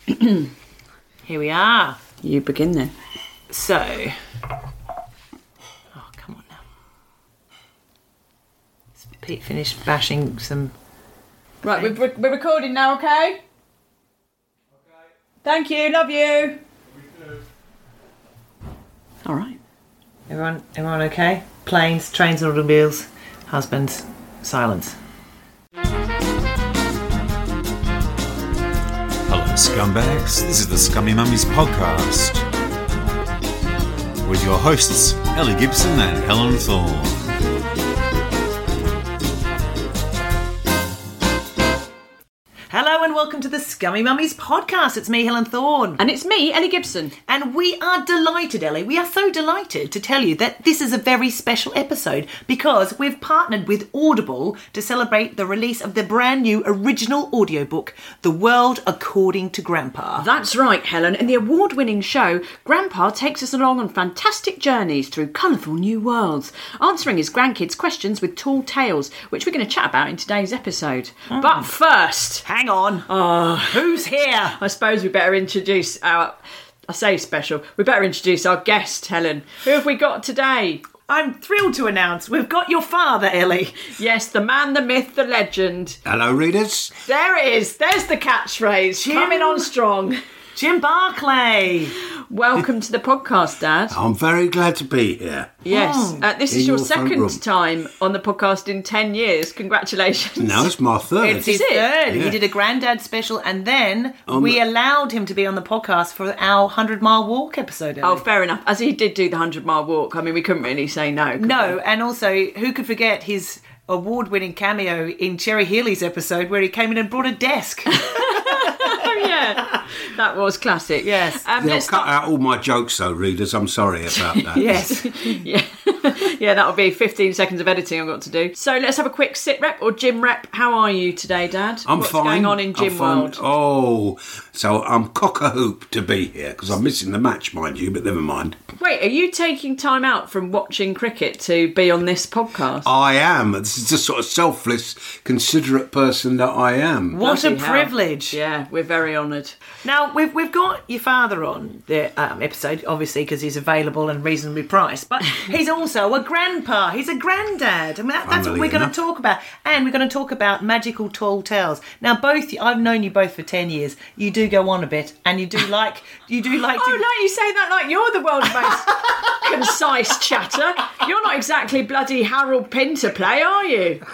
Here we are. You begin then. So, come on now. Has Pete finished bashing some... Right, we're recording now, okay? Okay. Thank you, love you. All right. Everyone okay? Planes, trains, automobiles, husbands, silence. Hello, scumbags. This is the Scummy Mummies podcast with your hosts, Ellie Gibson and Helen Thorne. Hello and welcome to the Scummy Mummies podcast. It's me, Helen Thorne. And it's me, Ellie Gibson. And we are delighted, Ellie. We are so delighted to tell you that this is a very special episode because we've partnered with Audible to celebrate the release of the brand new original audiobook, The World According to Grandpa. That's right, Helen. In the award-winning show, Grandpa takes us along on fantastic journeys through colourful new worlds, answering his grandkids' questions with tall tales, which we're going to chat about in today's episode. But first... Hang on. Who's here? I suppose we better introduce our... I say special. We better introduce our guest, Helen. Who have we got today? I'm thrilled to announce we've got your father, Ellie. Yes, the man, the myth, the legend. Hello, readers. There it is. There's the catchphrase. Coming on strong. Jim Barclay. Welcome to the podcast, Dad. I'm very glad to be here. Yes, this is In your your front second room. time on the podcast in 10 years. Congratulations. No, it's my third. It's his Is it? third. Yeah. He did a granddad special and then we allowed him to be on the podcast for our 100-mile walk episode. Oh, Ellie. fair enough. As he did do the 100-mile walk, I mean, we couldn't really say no. could No, we? and also, who could forget his award-winning cameo in Cherry Healy's episode where he came in and brought a desk. Oh, yeah. That was classic. Yes. They'll Let's cut start... out all my jokes, though, readers. I'm sorry about that. Yes. Yeah. Yeah, that'll be 15 seconds of editing I've got to do. So let's have a quick sit rep or gym rep. How are you today, Dad? I'm What's fine. going on in I'm gym fine. world? Oh, so I'm cock-a-hoop to be here because I'm missing the match, mind you, but never mind. Wait, are you taking time out from watching cricket to be on this podcast? I am. This is the sort of selfless, considerate person that I am. What a Bloody hell. privilege. Yeah, we're very honoured. Now, we've got your father on the episode, obviously, because he's available and reasonably priced, but he's also a grandpa. He's a granddad. I mean, that's what Funnily we're going to enough. talk about. And we're going to talk about magical tall tales. Now, I've known you both for 10 years. You do go on a bit, and you do like Oh, like you say that like you're the world's most concise chatter. You're not exactly bloody Harold Pinter play, are you?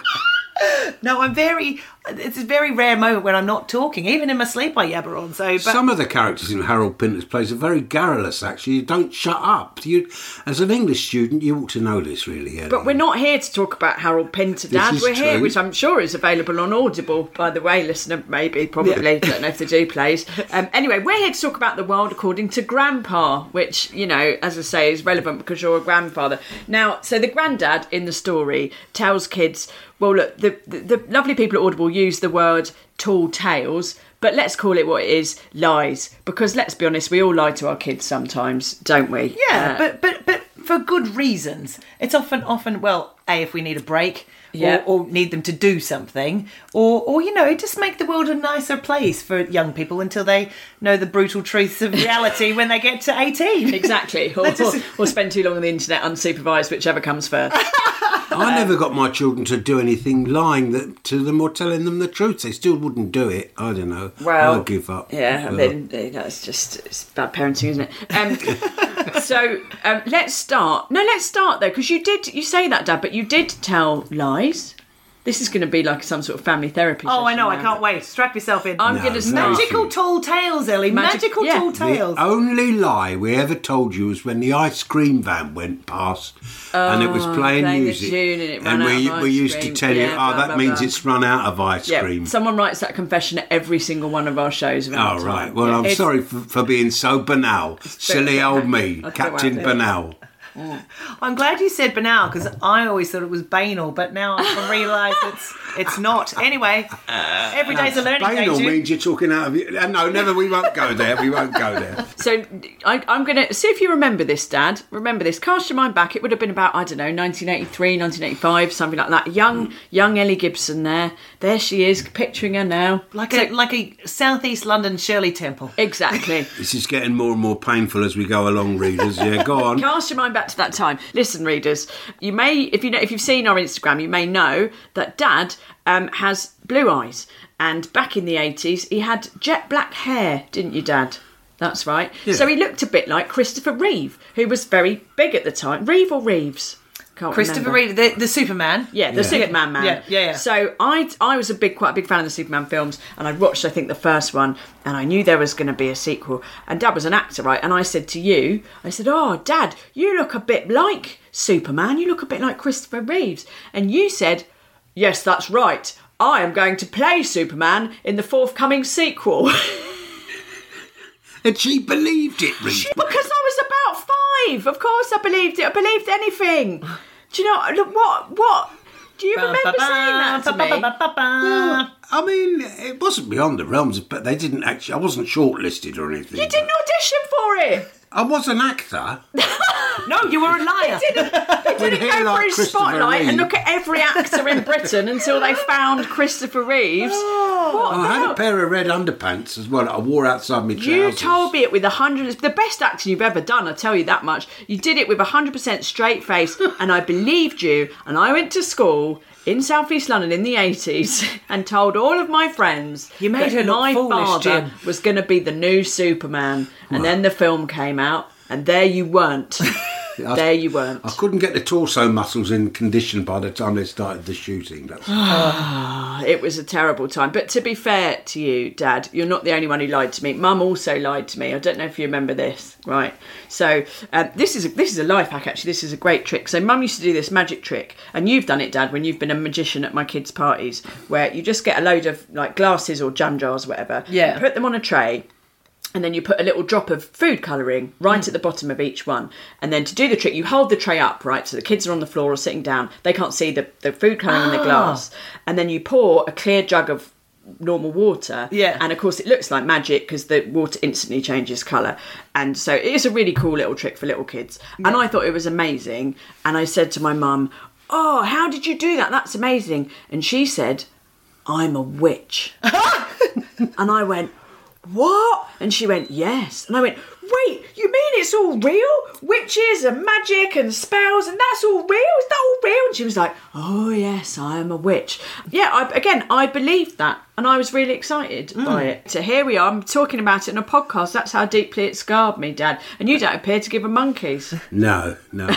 No, it's a very rare moment when I'm not talking. Even in my sleep, I yabber on. Some of the characters in Harold Pinter's plays are very garrulous, actually. You don't shut up. As an English student, you ought to know this, really. But we're not here to talk about Harold Pinter, Dad. is We're here, true. which I'm sure is available on Audible, by the way, listener, maybe, probably. Don't know if they do plays. Anyway, we're here to talk about The World According to Grandpa, which, you know, as I say, is relevant because you're a grandfather. Now, so the granddad in the story tells kids, well, look, the lovely people at Audible use the word tall tales, but let's call it what it is, lies. Because let's be honest, we all lie to our kids sometimes, don't we? Yeah, but for good reasons. It's often well, if we need a break, Yeah. or need them to do something, or just make the world a nicer place for young people until they know the brutal truths of reality when they get to 18. Exactly. Or spend too long on the internet unsupervised, whichever comes first. I never got my children to do anything lying to them or telling them the truth. They still wouldn't do it. I don't know. Well, I'll give up. Yeah, I mean, it's bad parenting, isn't it? So let's start. No, let's start though, because you say that, Dad, but you did tell lies. This is going to be like some sort of family therapy Oh, I session know, I now. can't wait. Strap yourself in. I'm No, going to very start. few. Magical tall tales, Ellie. Magical yeah. tall tales. The only lie we ever told you was when the ice cream van went past and it was playing playing the music. tune and it ran we, out of we ice used cream. to tell you, Yeah, blah, that blah, means blah. it's run out of ice Yeah, cream. someone writes that confession at every single one of our shows. Around Oh, the right. time. Well, Yeah. I'm sorry for being so banal. Silly old me, That's Captain all right. Banal. I'm glad you said banal, because I always thought it was banal, but now I realise it's not. Anyway, every day's a learning day. Banal Jim. means you're talking out of your... No, never, we won't go there. We won't go there. So I'm going to see if you remember this, Dad. Remember this. Cast your mind back. It would have been about, I don't know, 1983, 1985, something like that. Young Ellie Gibson there. There she is, picturing her now. Like a South East London Shirley Temple. Exactly. This is getting more and more painful as we go along, readers. Yeah, go on. Cast your mind back to that time. Listen, readers, you may, if you've seen our Instagram, you may know that Dad has blue eyes. And back in the 80s, he had jet black hair, didn't you, Dad? That's right. Yeah. So he looked a bit like Christopher Reeve, who was very big at the time. Reeve or Reeves? Can't Christopher remember. Reeve, the Superman. Yeah, the Superman man. Yeah. So I was quite a big fan of the Superman films, and I'd watched, I think, the first one, and I knew there was going to be a sequel. And Dad was an actor, right? And I said to you, "Oh, Dad, you look a bit like Superman. You look a bit like Christopher Reeves." And you said, "Yes, that's right. I am going to play Superman in the forthcoming sequel." And she believed it, Reeve. Because I was about 5. Of course I believed it. I believed anything. Do you know, look, what? Do you remember saying that to me? Well, I mean, it wasn't beyond the realms, but they didn't actually... I wasn't shortlisted or anything. You didn't audition for it. I was an actor. No, you were a liar. He didn't hair go like for his Christopher spotlight and Reeve. look at every actor in Britain until they found Christopher Reeves. What I the had hell? a pair of red underpants as well that I wore outside my trousers. You told me it with 100... The best acting you've ever done, I'll tell you that much. You did it with 100% straight face, and I believed you, and I went to school in South East London in the 80s and told all of my friends You made that her look my foolish, father Jim. was going to be the new Superman. And then the film came out, and there you weren't. There you weren't. I couldn't get the torso muscles in condition by the time they started the shooting. That's... It was a terrible time. But to be fair to you, Dad, you're not the only one who lied to me. Mum also lied to me. I don't know if you remember this, right? So this is a life hack, actually. This is a great trick. So Mum used to do this magic trick, and you've done it, Dad, when you've been a magician at my kids' parties, where you just get a load of like glasses or jam jars, whatever. Yeah. You put them on a tray. And then you put a little drop of food colouring right at the bottom of each one. And then to do the trick, you hold the tray up, right? So the kids are on the floor or sitting down. They can't see the food colouring in the glass. And then you pour a clear jug of normal water. Yeah. And of course it looks like magic because the water instantly changes colour. And so it is a really cool little trick for little kids. Yeah. And I thought it was amazing. And I said to my mum, "Oh, how did you do that? That's amazing." And she said, "I'm a witch." And I went, "What?" And she went, "Yes." And I went, "Wait, you mean it's all real? Witches and magic and spells, and that's all real? Is that all real?" And she was like, "Oh yes, I am a witch." Yeah, I believed that, and I was really excited by it. So here we are, I'm talking about it in a podcast. That's how deeply it scarred me, Dad. And you don't appear to give a monkeys. No.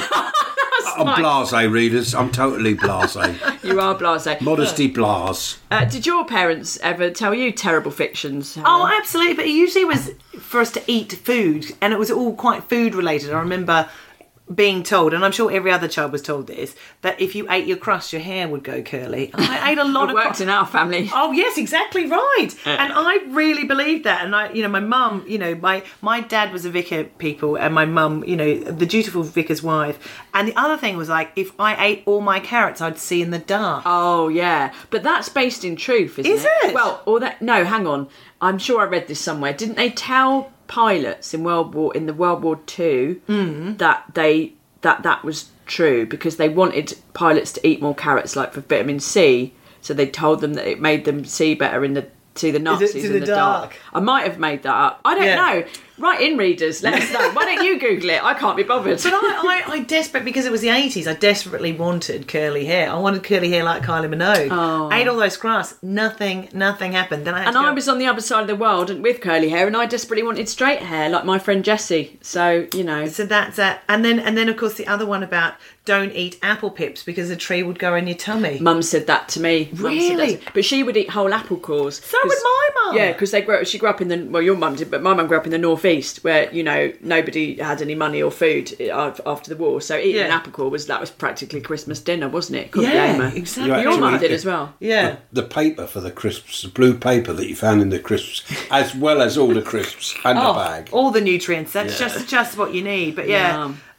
I'm blasé, readers. I'm totally blasé. You are blasé. Modesty blase. Did your parents ever tell you terrible fictions? Oh, absolutely. But it usually was for us to eat food, and it was all quite food related. I remember being told, and I'm sure every other child was told this, that if you ate your crust, your hair would go curly. I ate a lot It of worked in our family. Oh yes, exactly right. And I really believed that. And my mum, my dad was a vicar, people, and my mum, the dutiful vicar's wife. And the other thing was like, if I ate all my carrots, I'd see in the dark. Oh yeah, but that's based in truth, isn't it? Is it? Well, no, hang on. I'm sure I read this somewhere. Didn't they tell pilots in World War II that was true because they wanted pilots to eat more carrots, like for vitamin C? So they told them that it made them see better see the Nazis in the dark. I might have made that up. I don't know. Write in, readers. Let us know. Why don't you Google it? I can't be bothered. But I desperate, because it was the 80s, I desperately wanted curly hair. I wanted curly hair like Kylie Minogue. Oh. I ate all those crusts. Nothing happened. Then I was on the other side of the world and with curly hair, and I desperately wanted straight hair like my friend Jessie. So, So that's that. And then of course the other one about don't eat apple pips because a tree would go in your tummy. Mum said that to me. Really? But she would eat whole apple cores. So would my mum. Yeah, because she grew up in your mum did, but my mum grew up in the northeast where, nobody had any money or food after the war. So eating an apple core was practically Christmas dinner, wasn't it? Exactly. Your mum did as well. Yeah. The paper for the crisps, the blue paper that you found in the crisps, as well as all the crisps and the bag. All the nutrients. That's just what you need. But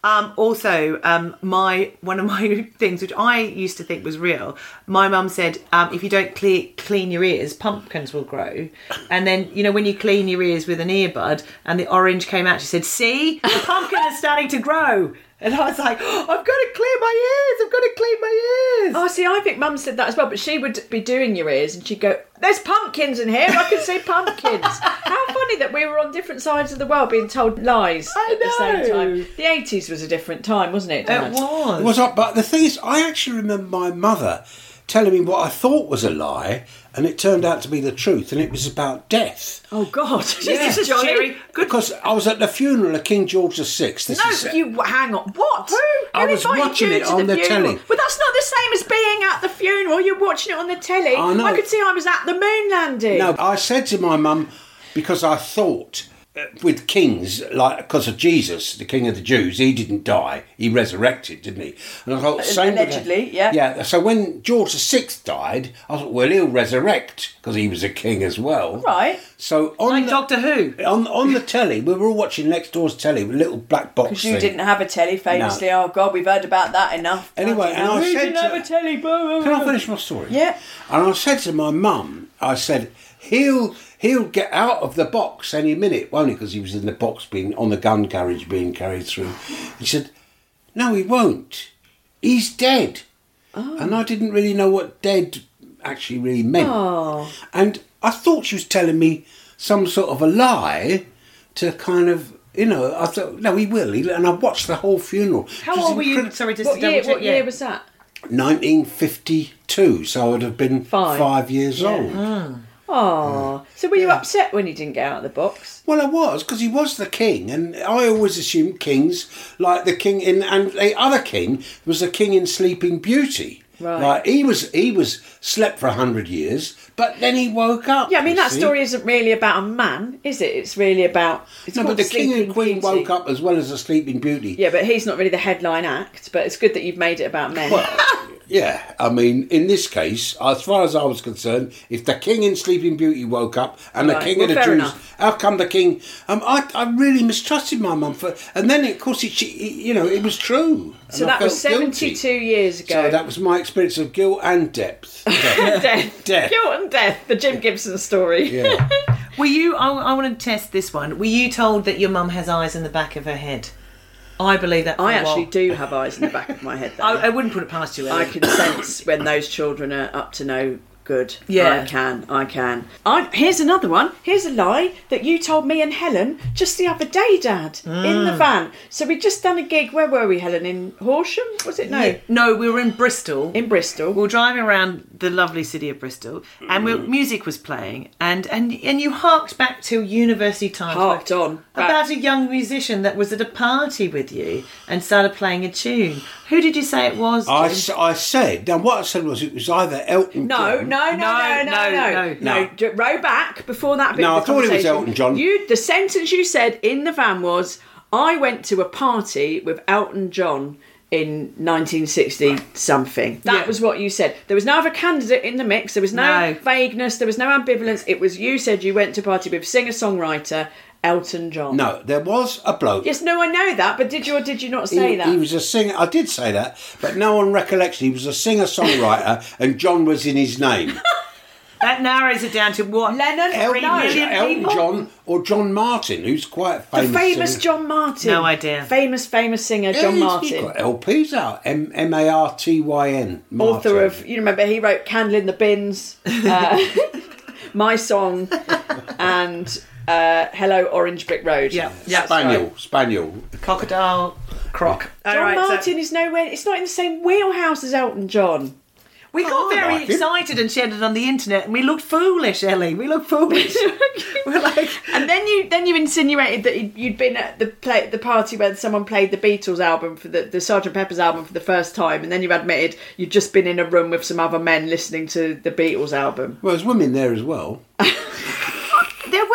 Also, one of my things, which I used to think was real, my mum said, if you don't clean your ears, pumpkins will grow. And then, when you clean your ears with an earbud and the orange came out, she said, see, the pumpkin is starting to grow. And I was like, I've got to clear my ears. I've got to clean my ears. Oh, see, I think Mum said that as well, but she would be doing your ears and she'd go, there's pumpkins in here. I can see pumpkins. How funny that we were on different sides of the world being told lies at the same time. The 80s was a different time, wasn't it, Dad? It was. It was, but the thing is, I actually remember my mother telling me what I thought was a lie, and it turned out to be the truth, and it was about death. Oh, God. Yeah. This is Johnny. Good. Because I was at the funeral of King George VI. Hang on. What? I was watching it on the telly. Well, that's not the same as being at the funeral. You're watching it on the telly. I know. I could see I was at the moon landing. No, I said to my mum, because I thought with kings, like because of Jesus, the King of the Jews, he didn't die, he resurrected, didn't he? And I thought, same allegedly, yeah. Yeah. So when George VI died, I thought, well, he'll resurrect because he was a king as well, right? So on Like Doctor Who. on the telly, we were all watching next door's telly with a little black box. Because you didn't have a telly, famously. No. Oh God, we've heard about that enough. Anyway, and I we said didn't have a telly. Can I finish my story? Yeah. And I said to my mum, I said, he'll get out of the box any minute, won't he? Because he was in the box on the gun carriage being carried through. He said, no, he won't. He's dead. Oh. And I didn't really know what dead actually really meant. Oh. And I thought she was telling me some sort of a lie to kind of, I thought, no, he will. And I watched the whole funeral. How old were you? Sorry, just What to double year? check. What year was that? 1952, so I would have been 5 years old. Oh, so were you upset when you didn't get out of the box? Well, I was, because he was the king, and I always assumed kings, like the king and the other king was the king in Sleeping Beauty. Right. Like he was slept for 100 years, but then he woke up. Yeah, I mean that story isn't really about a man, is it? It's really about. No, but the king and queen woke up as well as the Sleeping Beauty. Yeah, but he's not really the headline act. But it's good that you've made it about men. Well, yeah, I mean, in this case, as far as I was concerned, if the king in Sleeping Beauty woke up and the king of the Jews, how come the king? I really mistrusted my mum and then of course it was true. So that was 72 years ago. So that was my experience of guilt and depth. Death. Guilt and death. The Jim Gibson story. Yeah. Were you? I want to test this one. Were you told that your mum has eyes in the back of her head? I believe that. I actually do have eyes in the back of my head. Though. I wouldn't put it past you, Ellie. I can sense when those children are up to no good. Yeah. I can. Here's another one. Here's a lie that you told me and Helen just the other day, Dad, in the van. So we'd just done a gig. Where were we, Helen? In Horsham? Was it? No. Yeah. No, we were in Bristol. In Bristol. We were driving around the lovely city of Bristol, and music was playing, and you harked back to university times. Harked on. About a young musician that was at a party with you and started playing a tune. Who did you say it was? I said. Now what I said was it was either Elton John. No. Row back before that bit. No, of the I thought it was conversation. Elton John. The sentence you said in the van was, "I went to a party with Elton John in 1960 something." That was what you said. There was no other candidate in the mix. There was no vagueness. There was no ambivalence. It was you said you went to a party with singer-songwriter Elton John. No, there was a bloke. Yes, no, I know that, but did you or did you not say that? He was a singer. I did say that, but no one recollects. He was a singer-songwriter, and John was in his name. That narrows it down to what? Lennon? Elton John or John Martin, who's quite famous. The famous John Martin. No idea. Famous singer John Martin. He's got LPs out. Martyn. Author of, you remember, he wrote Candle in the Bins, My Song, and Hello Orange Brick Road. Yeah. Spaniel. Crocodile Croc. John Martin is nowhere. It's not in the same wheelhouse as Elton John. We got very excited and shared it on the internet, and we looked foolish, Ellie. We looked foolish. We're like, and then you insinuated that you'd been at the party where someone played the Beatles album for the Sgt. Pepper's album for the first time, and then you admitted you'd just been in a room with some other men listening to the Beatles album. Well, there's women there as well. there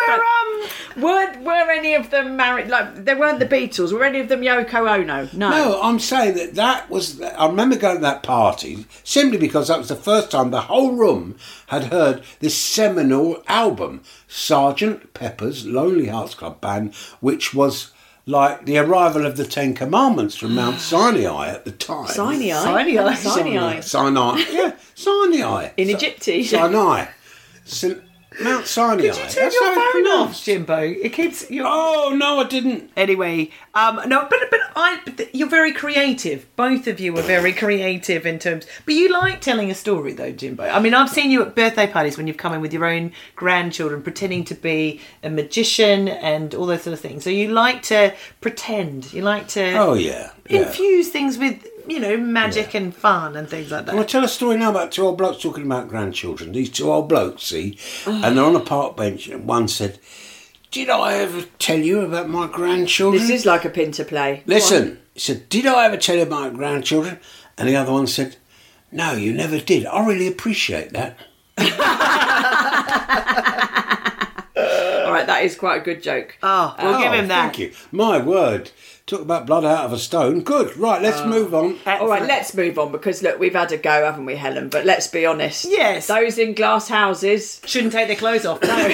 were any of them married? Like, they weren't the Beatles. Were any of them Yoko Ono? No, I'm saying that was. I remember going to that party simply because that was the first time the whole room had heard this seminal album, Sgt. Pepper's Lonely Hearts Club Band, which was like the arrival of the Ten Commandments from Mount Sinai at the time. Sinai. Sinai. Yeah, Sinai. In Egypti. Sinai. Mount Sinai. Did you turn your phone off, Jimbo? It keeps you. Oh no, I didn't. Anyway, no, but you're very creative. Both of you are very creative in terms. But you like telling a story, though, Jimbo. I mean, I've seen you at birthday parties when you've come in with your own grandchildren, pretending to be a magician and all those sort of things. So you like to pretend. You like to. Oh yeah. Infuse things with. Magic and fun and things like that. Well, I'll tell a story now about two old blokes talking about grandchildren. These two old blokes, see, and they're on a park bench, and one said, "Did I ever tell you about my grandchildren?" This is like a pin to play. Listen, he said, "Did I ever tell you about my grandchildren?" And the other one said, "No, you never did. I really appreciate that." All right, that is quite a good joke. Oh, we'll give him that. Thank you. My word. Talk about blood out of a stone. Good. Right, let's move on. All right, let's move on because, look, we've had a go, haven't we, Helen? But let's be honest. Yes. Those in glass houses shouldn't take their clothes off. No.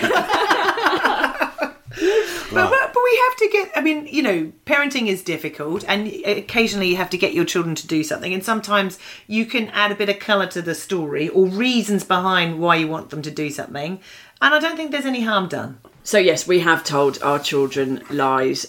But we have to get, parenting is difficult and occasionally you have to get your children to do something, and sometimes you can add a bit of colour to the story or reasons behind why you want them to do something, and I don't think there's any harm done. So yes, we have told our children lies.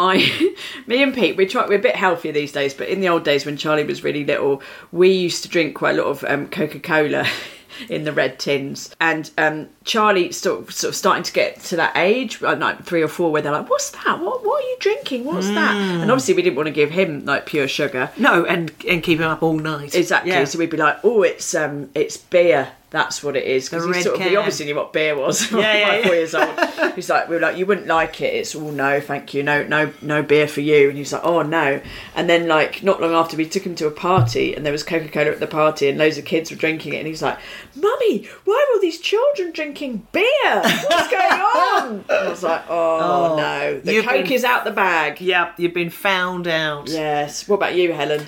Me and Pete, we're a bit healthier these days, but in the old days when Charlie was really little, we used to drink quite a lot of Coca-Cola in the red tins. And Charlie sort of starting to get to that age, like 3 or 4, where they're like, "What's that? What are you drinking? What's that?" And obviously we didn't want to give him like pure sugar. No, and keep him up all night. Exactly. Yeah. So we'd be like, "Oh, it's beer." That's what it is, because he obviously knew what beer was. Yeah. 4 years old. We were like, "You wouldn't like it." It's all no, thank you, no beer for you. And he's like, "Oh no." And then like not long after, we took him to a party, and there was Coca-Cola at the party, and loads of kids were drinking it, and he's like, "Mummy, why are all these children drinking beer? What's going on?" And I was like, "Oh no, the Coke is out the bag." Yeah, you've been found out. Yes. What about you, Helen?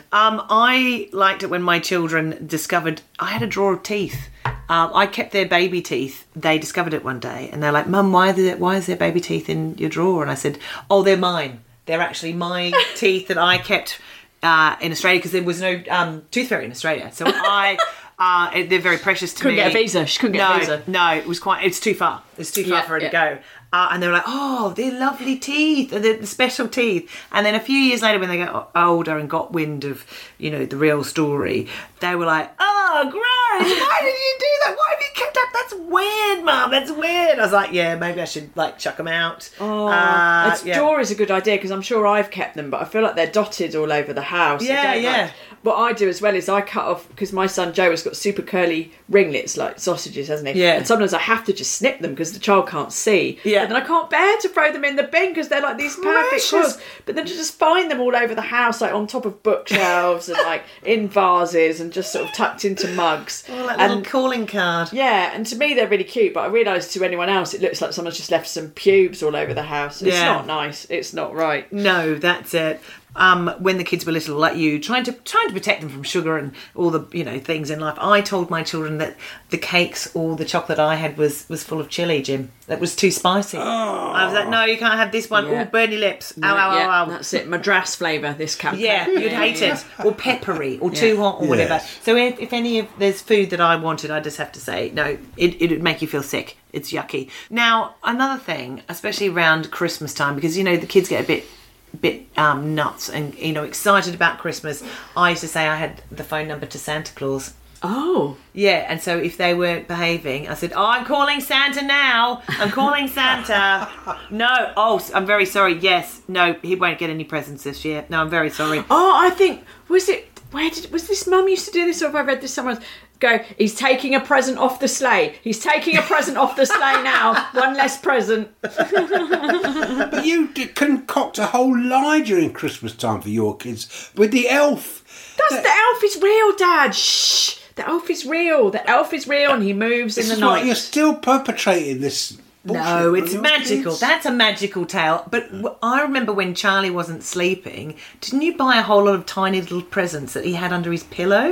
I liked it when my children discovered I had a drawer of teeth. I kept their baby teeth. They discovered it one day, and they're like, "Mum, why is there baby teeth in your drawer?" And I said, "Oh, they're mine. They're actually my teeth that I kept in Australia, because there was no tooth fairy in Australia. So they're very precious to me." Couldn't get a visa. She couldn't get a visa. No, it's too far. It's too far for her to go. And they were like, "Oh, they're lovely teeth, the special teeth." And then a few years later, when they got older and got wind of, the real story, they were like, "Oh, gross! Why did you do that? Why have you kept that? That's weird, Mum. That's weird." I was like, "Yeah, maybe I should chuck them out." Drawer is a good idea, because I'm sure I've kept them, but I feel like they're dotted all over the house. Yeah. What I do as well is I cut off, because my son Joe has got super curly ringlets like sausages, hasn't he? Yeah. And sometimes I have to just snip them because the child can't see. Yeah. And then I can't bear to throw them in the bin because they're like these perfect claws. But then to just find them all over the house, like on top of bookshelves and like in vases and just sort of tucked into mugs. Oh, like a little calling card. Yeah, and to me they're really cute, but I realise to anyone else it looks like someone's just left some pubes all over the house. It's not nice. It's not right. No, that's it. When the kids were little, like you, trying to protect them from sugar and all the things in life, I told my children that the cakes or the chocolate I had was full of chili, Jim. That was too spicy. I was like, "No, you can't have this one. Yeah. Oh, burn your lips. Ow. That's it. Madras flavour, this cupcake. Yeah, you'd hate it. Or peppery, or too hot, or whatever. So if there's food that I wanted, I just have to say, no, it would make you feel sick. It's yucky. Now, another thing, especially around Christmas time, because, the kids get a bit nuts and excited about Christmas. I used to say I had the phone number to Santa Claus. Oh. Yeah, and so if they weren't behaving, I said, "Oh, I'm calling Santa now. I'm calling Santa." "No. Oh, I'm very sorry. Yes. No, he won't get any presents this year. No, I'm very sorry." Oh, I think, was this Mum used to do this, or have I read this somewhere else? Go, "He's taking a present off the sleigh. He's taking a present off the sleigh now. One less present." But you concoct a whole lie during Christmas time for your kids with the elf. The elf is real, Dad. Shh. The elf is real. The elf is real, and he moves in the night. You're still perpetrating this bullshit. No, it's magical. That's a magical tale. But I remember when Charlie wasn't sleeping, didn't you buy a whole lot of tiny little presents that he had under his pillow?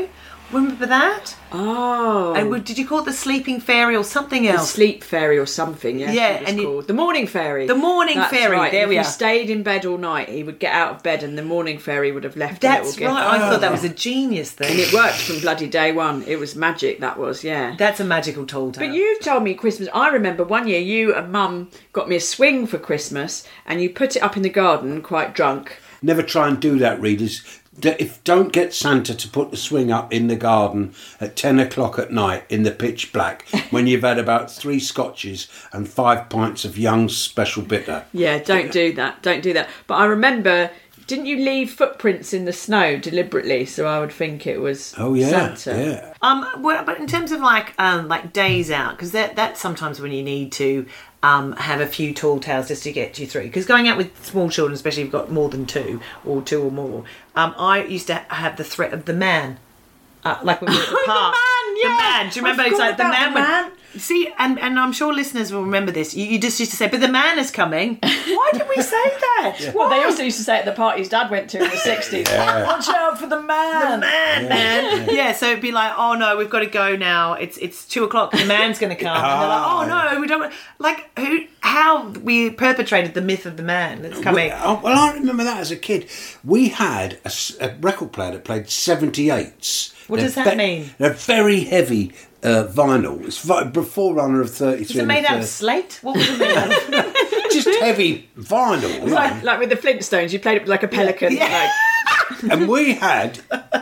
Remember that? Oh. And did you call it the sleeping fairy or something The else? sleep fairy or something, yes. Yeah, it was and called. The morning fairy. The morning That's fairy, right. there if we he are. stayed in bed all night, he would get out of bed and the morning fairy would have left a That's little gift. right. I thought that was a genius thing. And it worked from bloody day one. It was magic, that was, yeah. That's a magical tall tale. But you've told me Christmas. I remember one year you and Mum got me a swing for Christmas and you put it up in the garden quite drunk. Never try and do that, readers. Don't get Santa to put the swing up in the garden at 10 o'clock at night in the pitch black when you've had about 3 scotches and 5 pints of Young's Special Bitter. Yeah, don't do that. Don't do that. But I remember, didn't you leave footprints in the snow deliberately? So I would think it was Santa. Yeah. Well, but in terms of like days out, because that's sometimes when you need to have a few tall tales just to get you through. Because going out with small children, especially if you've got more than 2 or 2 or more, I used to have the threat of the man. Like when we were at the park. The man. Do you remember? It's like the man. See, and I'm sure listeners will remember this. You just used to say, but the man is coming. Why did we say that? Yeah. Well, they also used to say at the parties Dad went to in the 60s, watch out for the man. The man. Yeah, so it'd be like, oh no, we've got to go now. It's 2 o'clock, the man's going to come. And they're like, oh no, we don't... Like, how we perpetrated the myth of the man that's coming. Well, I remember that as a kid. We had a record player that played 78s. What does that mean? They're very heavy vinyl. It's forerunner of 33. Is it made out of slate? What was it made out of? Just heavy vinyl. Like with the Flintstones, you played it like a pelican. Yeah. And we had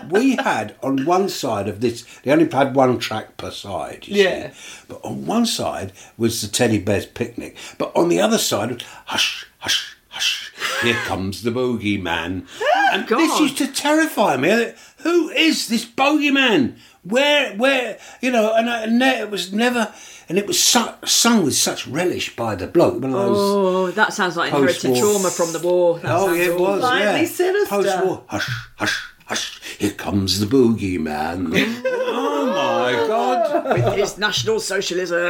on one side of this, they only had 1 track per side, you see. But on one side was the Teddy Bear's Picnic. But on the other side, hush, hush, hush, here comes the bogeyman. And this used to terrify me. Who is this bogeyman? Where, you know, and it was never, and it was sung with such relish by the bloke. That sounds like inherited trauma from the war. It was, slightly sinister. Post-war, hush, hush, hush, here comes the boogeyman. Oh my God. With his National Socialism.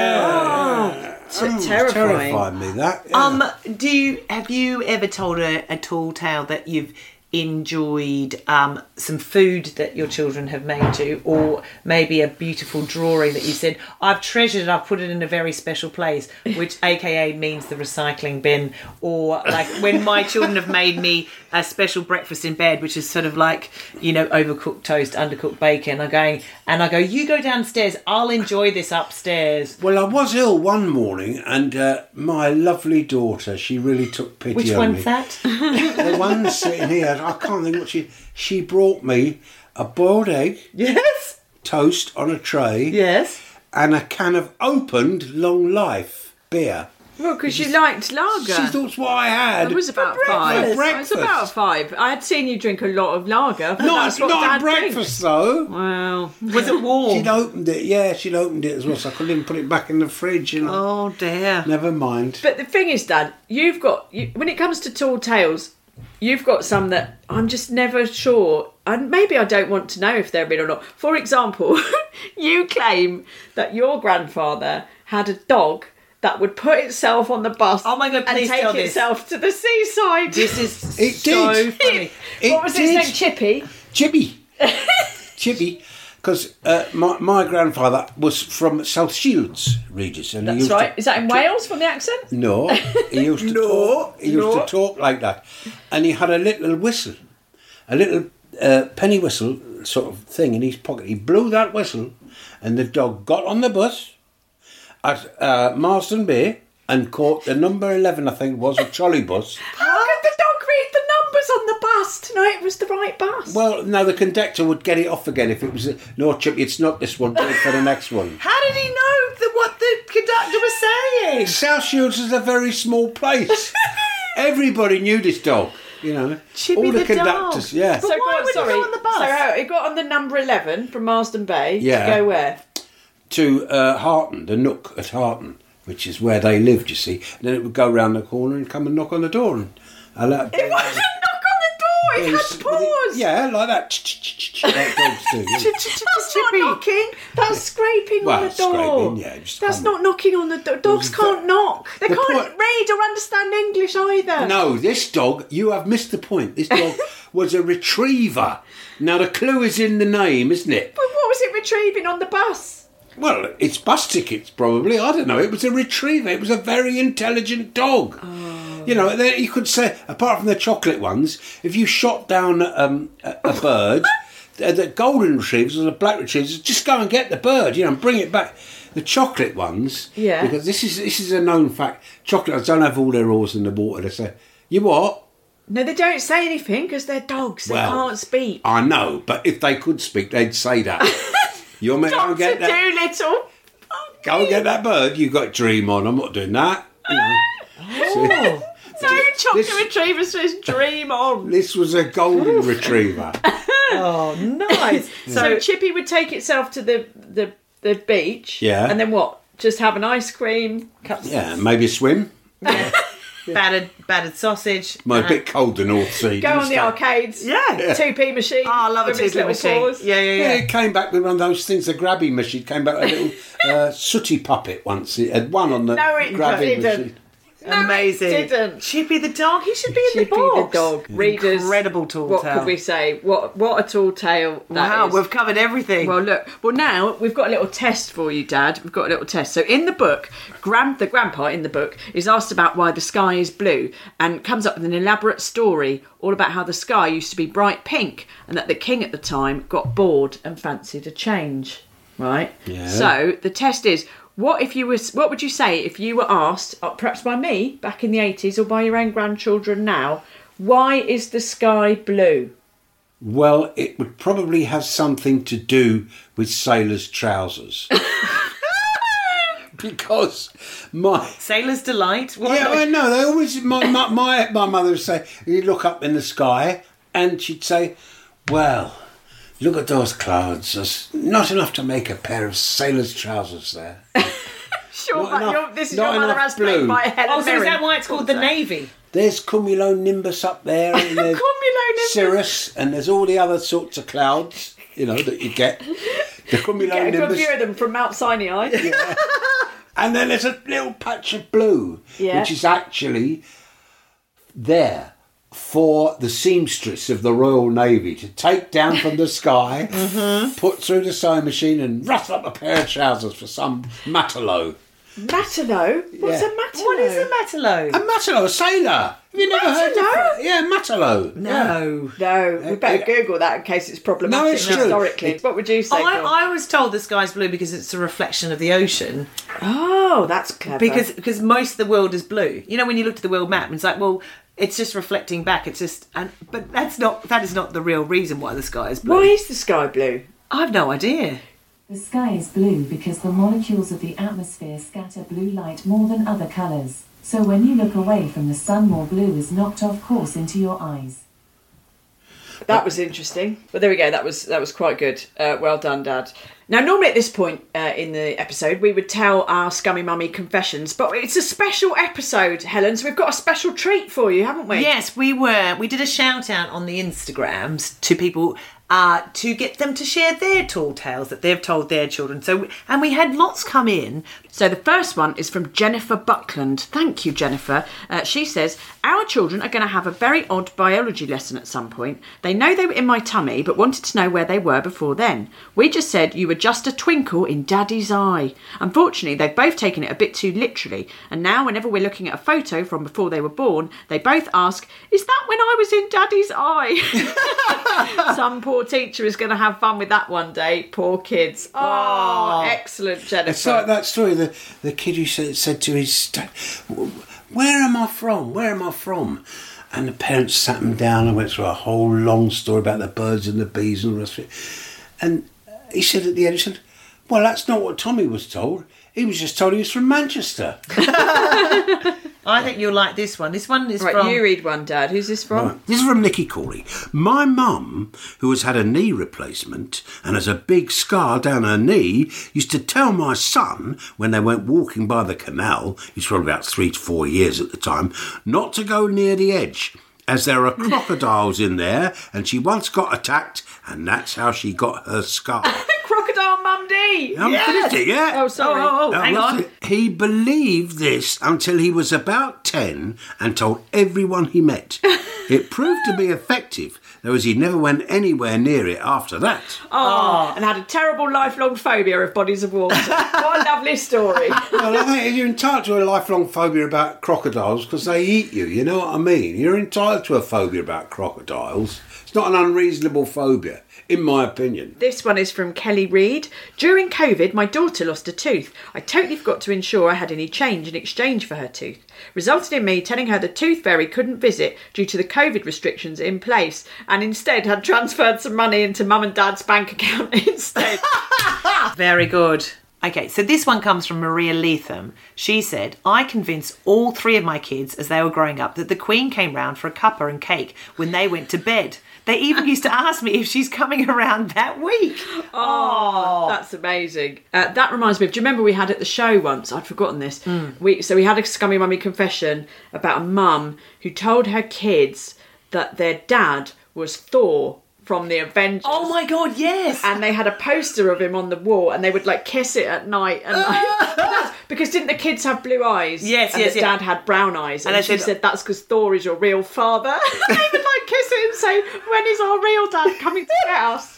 Terrifying. Terrified me, that. Yeah. Have you ever told a tall tale that you've enjoyed some food that your children have made you, or maybe a beautiful drawing that you said, I've treasured it, I've put it in a very special place, which aka means the recycling bin, or like when my children have made me a special breakfast in bed, which is sort of like, you know, overcooked toast, undercooked bacon. I go, you go downstairs, I'll enjoy this upstairs. Well, I was ill one morning, and my lovely daughter, she really took pity Which on me. one's that? The one sitting here, I can't think what she brought me a boiled egg, Yes. toast on a tray, Yes. and a can of opened Long Life beer. Well, because you liked lager. She thought what I had. It was about 5. breakfast. It was about 5. I had seen you drink a lot of lager. But Not that's what Dad breakfast drinks. though. Well, Was it warm? She'd opened it. Yeah, she'd opened it as well, so I couldn't even put it back in the fridge. You know. Oh dear. Never mind. but the thing is, Dad, you've got when it comes to tall tales, you've got some that I'm just never sure, and maybe I don't want to know if they're real or not. For example, you claim that your grandfather had a dog that would put itself on the bus Oh my God, and please take tell this. itself to the seaside. This is It so did. funny. What was his did. name? Chippy? Chippy, because my grandfather was from South Shields, Regis, and he That's used right. to, Is that in Wales from the accent? No, he used to talk. He used to talk like that, and he had a little whistle, a little penny whistle sort of thing in his pocket. He blew that whistle, and the dog got on the bus at Marston Bay and caught the number 11, I think, was a trolley bus. How could the dog read the numbers on the bus to know it was the right bus? Well, no, the conductor would get it off again if it was no, Chippy, it's not this one. Wait for the next one. How did he know what the conductor was saying? South Shields is a very small place. Everybody knew this dog, you know. Chippy all the the conductors, dog. yeah. But why would he go on the bus? So it got on the number 11 from Marston Bay Yeah. to go where? To Harton, the Nook at Harton, which is where they lived, you see. And then it would go round the corner and come and knock on the door. And It wasn't knock on the door, it had paws. Yeah, like that. Like dogs do. Yeah. That's not knocking, that's scraping Well, on the door. scraping, yeah, just That's come- not knocking on the door. Dogs can't knock. They The can't point- read or understand English either. No, this dog, you have missed the point. This dog was a retriever. Now, the clue is in the name, isn't it? But what was it retrieving on the bus? Well, it's bus tickets, probably. I don't know. It was a retriever. It was a very intelligent dog. Oh. You know, you could say, apart from the chocolate ones, if you shot down a bird, the golden retrievers or the black retrievers, just go and get the bird, and bring it back. The chocolate ones, because this is a known fact. Chocolate ones don't have all their oars in the water. They say, "You what?" No, they don't say anything because they're dogs. They can't speak. I know, but if they could speak, they'd say that. You're meant to go and get that. Doolittle. Go and get that bird. You got Dream on. I'm not doing that. No, chocolate retriever says Dream on. This was a golden retriever. Oh, nice. So Chippy would take itself to the beach. Yeah. And then what? Just have an ice cream. Yeah, maybe a swim. Battered sausage. A bit cold the North Sea. Go on the arcades. Yeah. 2p machine. Oh, I love a 2p machine. Yeah. It came back with one of those things, the grabby machine. It came back with a little sooty puppet once. It had one on the grabby machine. Amazing. No, it didn't. Chippy the dog. He should be in the Chippy box. the dog. Readers. Incredible tall What tale. could we say? What a tall tale that is. We've covered everything. Well, look. Well, now we've got a little test for you, Dad. We've got a little test. So in the book, the grandpa in the book is asked about why the sky is blue and comes up with an elaborate story all about how the sky used to be bright pink and that the king at the time got bored and fancied a change. Right? Yeah. So the test is, what would you say if you were asked, perhaps by me back in the 80s or by your own grandchildren now, why is the sky blue? Well, it would probably have something to do with sailors' trousers. Because Sailor's Delight. I know. They always. My mother would say, "You look up in the sky," and she'd say, "Well, look at those clouds. There's not enough to make a pair of sailor's trousers there." This is your mother as played by Helen so is that why it's called the Navy? There's cumulonimbus up there, and there's Cumulonimbus. cirrus, and there's all the other sorts of clouds, that you get. The cumulonimbus. Get a good view of them from Mount Sinai. Yeah. And then there's a little patch of blue, which is actually there for the seamstress of the Royal Navy to take down from the sky, put through the sewing machine and rustle up a pair of trousers for some matelot. Matelot? What's a matelot? What is a matelot? A matelot, a sailor. Have you never heard of it? Yeah, matelot. No. No, we better Google that in case it's problematic No, it's true. historically. What would you say, Phil? I was told the sky's blue because it's a reflection of the ocean. Oh, that's clever. Because most of the world is blue. When you look at the world map, it's like, well, it's just reflecting back. It's just, but that is not the real reason why the sky is blue. Why is the sky blue? I have no idea. The sky is blue because the molecules of the atmosphere scatter blue light more than other colours. So when you look away from the sun, more blue is knocked off course into your eyes. That was interesting. But there we go. That was quite good. Well done, Dad. Now, normally at this point in the episode, we would tell our Scummy Mummy confessions, but it's a special episode, Helen, so we've got a special treat for you, haven't we? Yes, we did a shout out on the Instagrams to people to get them to share their tall tales that they've told their children. And we had lots come in. So the first one is from Jennifer Buckland. Thank you, Jennifer. She says, our children are going to have a very odd biology lesson at some point. They know they were in my tummy, but wanted to know where they were before then. We just said you were just a twinkle in Daddy's eye. Unfortunately, they've both taken it a bit too literally. And now whenever we're looking at a photo from before they were born, they both ask, is that when I was in Daddy's eye? Some poor teacher is going to have fun with that one day. Poor kids. Oh, excellent, Jennifer. It's like that story, the kid who said to his dad, where am I from? Where am I from? And the parents sat him down and went through a whole long story about the birds and the bees and all the rest of it. And he said at the end, he said, well, that's not what Tommy was told. He was just told he was from Manchester. I think you'll like this one. This one is right, from... you read one, Dad. Who's this from? Right. This is from Nikki Corley. My mum, who has had a knee replacement and has a big scar down her knee, used to tell my son when they went walking by the canal, he's probably about 3 to 4 years at the time, not to go near the edge, as there are crocodiles in there, and she once got attacked, and that's how she got her scar. Crocodile Mum D! I haven't finished it yet. Oh, sorry. Hang on. He believed this until he was about 10 and told everyone he met. It proved to be effective, though as he never went anywhere near it after that. Oh, and had a terrible lifelong phobia of bodies of water. What a lovely story. Well, I think you're entitled to a lifelong phobia about crocodiles because they eat you, you know what I mean? You're entitled to a phobia about crocodiles. It's not an unreasonable phobia, in my opinion. This one is from Kelly Reid. During COVID, my daughter lost a tooth. I totally forgot to ensure I had any change in exchange for her tooth. Resulted in me telling her the tooth fairy couldn't visit due to the COVID restrictions in place, and instead had transferred some money into mum and dad's bank account instead. Very good. Okay, so this one comes from Maria Leatham. She said, I convinced all 3 of my kids as they were growing up that the Queen came round for a cuppa and cake when they went to bed. They even used to ask me if she's coming around that week. Oh, that's amazing. That reminds me of, do you remember we had at the show once? I'd forgotten this. We had a Scummy Mummy confession about a mum who told her kids that their dad was Thor from the Avengers. Oh my God, yes. And they had a poster of him on the wall, and they would like kiss it at night. And because didn't the kids have blue eyes? Yes, and yes, the dad had brown eyes, and they she said that's because Thor is your real father. They would like kiss it and say, "When is our real dad coming to get us?"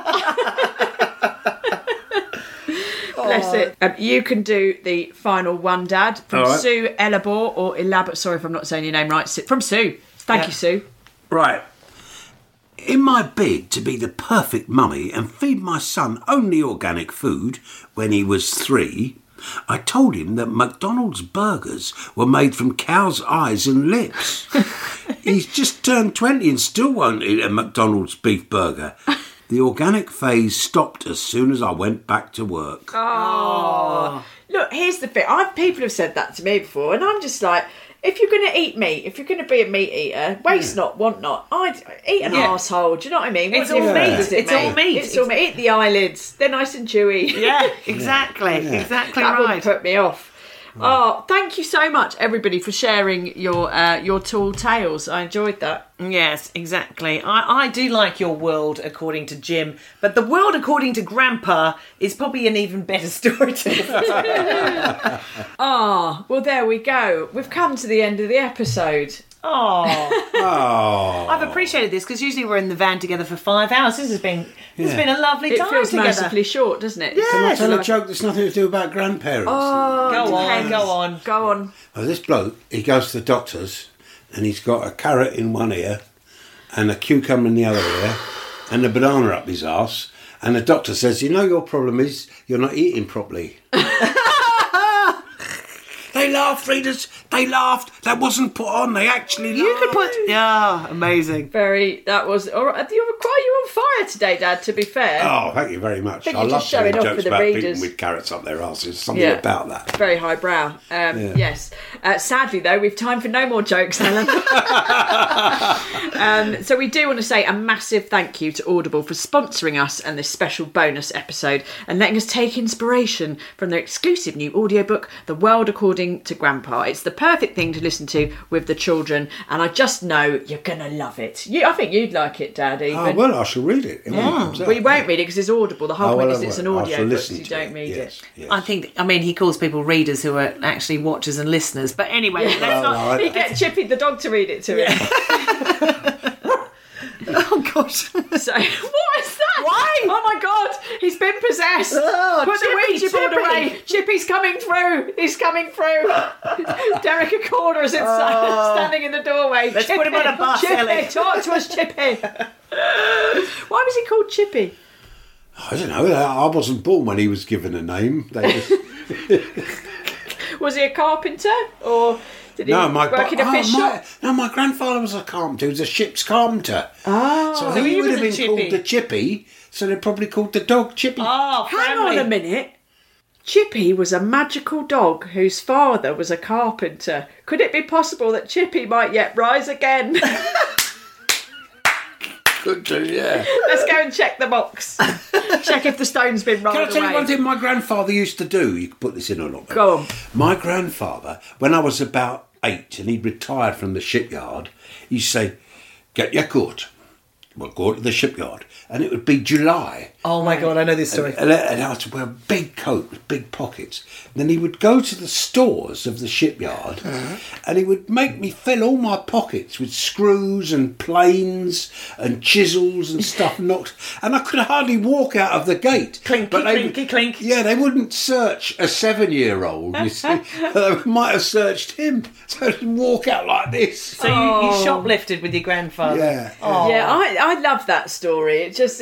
Bless it. You can do the final one, Dad, from All right. Sue Elabor or Elabor. Sorry if I'm not saying your name right. From Sue. Thank you, Sue. Right. In my bid to be the perfect mummy and feed my son only organic food when he was 3, I told him that McDonald's burgers were made from cow's eyes and lips. He's just turned 20 and still won't eat a McDonald's beef burger. The organic phase stopped as soon as I went back to work. Oh. Look, here's the thing. People have said that to me before, and I'm just like, if you're going to eat meat, if you're going to be a meat eater, waste not, want not. I'd eat an arsehole, do you know what I mean? It's all meat. It's all meat. It's all meat. Eat the eyelids. They're nice and chewy. Yeah, exactly. Yeah. Exactly that right. Would put me off. Oh, thank you so much, everybody, for sharing your tall tales. I enjoyed that. Yes, exactly. I do like your world according to Jim, but the world according to Grandpa is probably an even better story to well, there we go. We've come to the end of the episode. Oh, I've appreciated this because usually we're in the van together for 5 hours. This has been a lovely time It feels together. mercifully short, doesn't it? Yeah. Can I tell a joke that's nothing to do about grandparents? Oh, Go on. Well, this bloke, he goes to the doctor's and he's got a carrot in one ear and a cucumber in the other ear and a banana up his arse. And the doctor says, you know, your problem is you're not eating properly. They laughed, readers. They laughed. That wasn't put on. They actually laughed. You could put... Yeah, amazing. That was... All right. You're on fire today, Dad, to be fair. Oh, thank you very much. think I you're love just showing telling off for jokes the about readers. people with carrots up their arses. Something about that. Very highbrow. Yes. Sadly, though, we've time for no more jokes, Helen. So we do want to say a massive thank you to Audible for sponsoring us and this special bonus episode and letting us take inspiration from their exclusive new audiobook, The World According to Grandpa. It's the perfect thing to listen to with the children, and I just know you're going to love it. I think you'd like it, Dad, even. Oh, well, I shall read it. Well, you won't read it because it's Audible. The whole point is it's an I shall audio book, so listen you to don't read it. Yes. He calls people readers who are actually watchers and listeners. But anyway, He gets Chippy the dog to read it to him. Oh, God. So, what is that? Why? Oh, my God. He's been possessed. Oh, Put the Ouija board Chippy. away. Chippy's coming through. He's coming through. Derek Accorder is standing in the doorway. Let's put him on a bus, Chippy, Ellie. talk to us, Chippy. Why was he called Chippy? I don't know. I wasn't born when he was given a name. They just... Was he a carpenter or did he work in a fish shop? My grandfather was a carpenter. He was a ship's carpenter. Oh, so he he would was have a been called Chippy. the Chippy. So they probably called the dog Chippy. Oh, hang on a minute. Chippy was a magical dog whose father was a carpenter. Could it be possible that Chippy might yet rise again? Could do, yeah. Let's go and check the box. Check if the stone's been rolled away. Can I tell you one thing my grandfather used to do? You can put this in or not. Go on. My grandfather, when I was about 8 and he'd retired from the shipyard, he'd say, get your coat, well, go to the shipyard, and it would be July. Oh my God, I know this story. And I had to wear a big coat with big pockets. And then he would go to the stores of the shipyard and he would make me fill all my pockets with screws and planes and chisels and stuff. And I could hardly walk out of the gate. Clinky, clink. Yeah, they wouldn't search a 7-year-old, you see. They might have searched him. So I'd walk out like this. So you shoplifted with your grandfather? Yeah. Oh. Yeah, I love that story.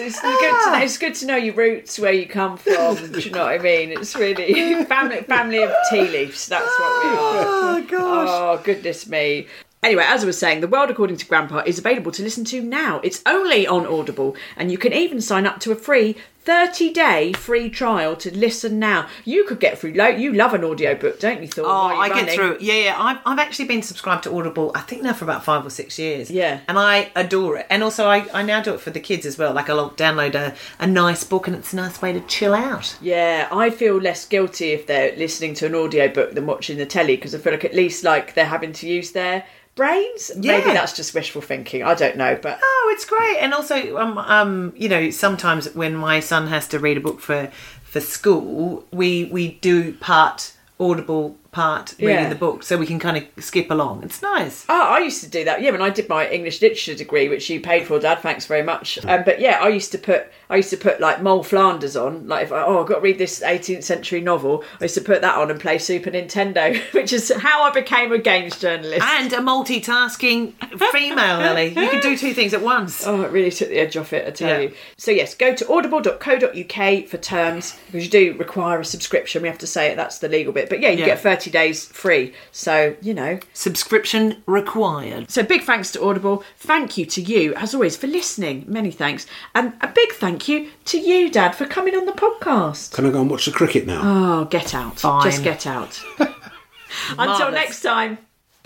It's good to know your roots, where you come from. Do you know what I mean? It's really family of tea leaves. That's what we are. Oh gosh. Oh goodness me. Anyway, as I was saying, The World According to Grandpa is available to listen to now. It's only on Audible, and you can even sign up to a free 30-day free trial to listen now. You could get through. You love an audiobook, don't you, Thor? Oh, I get through. Yeah. I've actually been subscribed to Audible, I think now for about 5 or 6 years. Yeah. And I adore it. And also I now do it for the kids as well. Like I'll download a nice book and it's a nice way to chill out. Yeah, I feel less guilty if they're listening to an audiobook than watching the telly, because I feel like at least like they're having to use their brains. Yeah. Maybe that's just wishful thinking. I don't know, but Oh, it's great. And also, sometimes when my son has to read a book for school, we do part Audible, part reading the book, so we can kind of skip along. It's nice. Oh, I used to do that. Yeah, when I did my English literature degree, which you paid for, Dad. Thanks very much. But yeah, I used to put like Mole Flanders on. Like if I've got to read this 18th century novel, I used to put that on and play Super Nintendo, which is how I became a games journalist. And a multitasking female, Ellie. You can do 2 things at once. Oh, it really took the edge off it, I tell you. So yes, go to audible.co.uk for terms, because you do require a subscription. We have to say it, that's the legal bit. But yeah, you get 30 days free. So, Subscription required. So big thanks to Audible. Thank you to you, as always, for listening. Many thanks. And a big thank you to you, Dad, for coming on the podcast. Can I go and watch the cricket now? Oh, get out. Fine. Just get out. Until Marvellous. next time.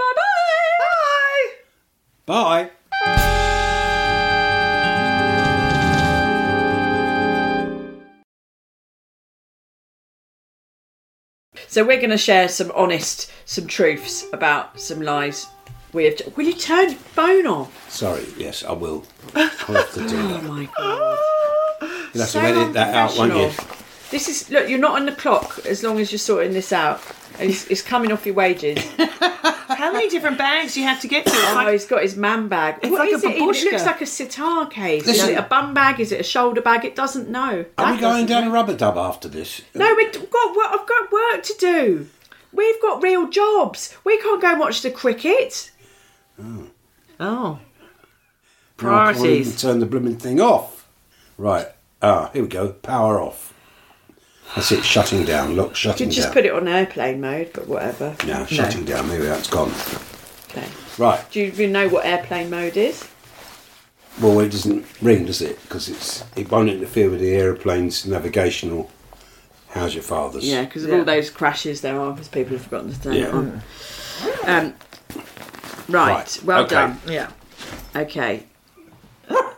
Bye-bye. Bye. So we're going to share some truths about some lies we have. Will you turn your phone off? Sorry, yes, I will. I'll have to do Oh that. my God. You'll have to edit that out, won't you? unprofessional. This is, look, you're not on the clock as long as you're sorting this out. It's coming off your wages. How many different bags do you have to get to? It's Oh, like, he's got his man bag. It's What like is a it? It looks babushka. like a sitar case. Listen. Is it a bum bag? Is it a shoulder bag? It doesn't know. Are we That going doesn't down know. a rubber dub after this? No, I've got work to do. We've got real jobs. We can't go and watch the cricket. oh. No, I can't Priorities. even turn the blooming thing off. Right. Here we go. Power off. That's it. Shutting down. Look, You shutting could just down. put it on airplane mode, but whatever. No, shutting down. There we are. It's gone. Okay. Right. Do you even know what airplane mode is? Well, it doesn't ring, does it? Because it won't interfere with the aeroplane's navigational. How's your father's? Yeah, because of all those crashes there are, because people have forgotten to turn it on. Right. Right, Well okay. done. Yeah. Okay.